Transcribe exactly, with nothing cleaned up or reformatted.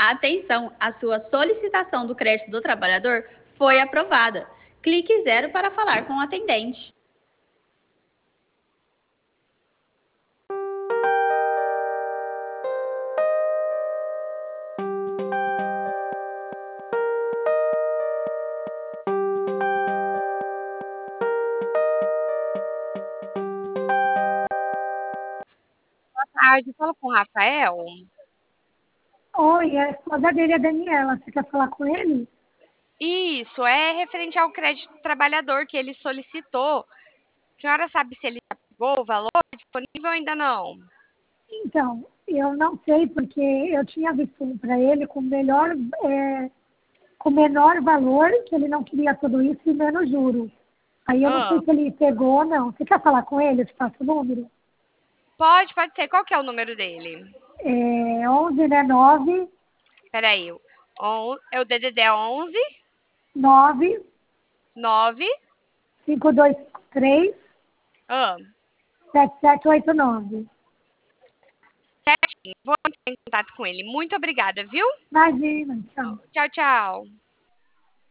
Atenção, a sua solicitação do crédito do trabalhador foi aprovada. Clique zero para falar com o atendente. Boa tarde, fala com o Rafael. Oi, a esposa dele é a Daniela. Você quer falar com ele? Isso, é referente ao crédito do trabalhador que ele solicitou. A senhora sabe se ele já pegou o valor disponível ou ainda não? Então, eu não sei porque eu tinha visto um para ele com melhor, é, com menor valor, que ele não queria tudo isso e menos juros. Aí eu não sei Ah, se ele pegou ou não. Você quer falar com ele? Eu te passo o número. pode, pode ser. Qual que é o número dele? É onze, né? nove, Peraí, on- é o D D D onze nove, nove. cinco dois três, Ah, sete sete oito nove. vou entrar em contato com ele. Muito obrigada, viu? Imagina, tchau. Tchau, tchau.